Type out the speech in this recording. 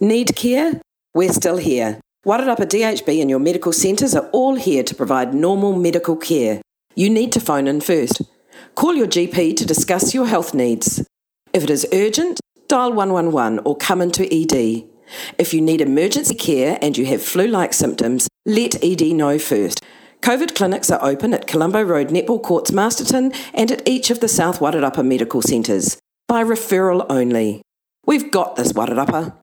Need care? We're still here. Wairarapa DHB and your medical centres are all here to provide normal medical care. You need to phone in first. Call your GP to discuss your health needs. If it is urgent, dial 111 or come into ED. If you need emergency care and you have flu-like symptoms, let ED know first. COVID clinics are open at Colombo Road, Netball Courts, Masterton, and at each of the South Wairarapa medical centres, by referral only. We've got this, Wairarapa.